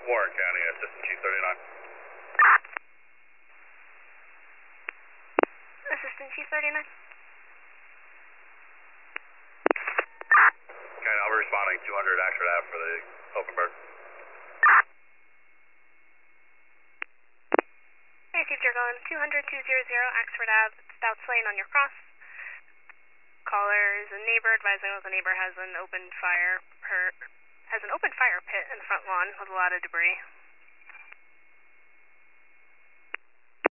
Warren County, Assistant Chief 39. Assistant Chief 39. Okay, I'll be responding 200 Axford Ave for the open bird. Received your going 200-200 Axford Ave, Stouts Lane on your cross. Caller is a neighbor advising that the neighbor has an open fire pit in the front lawn with a lot of debris.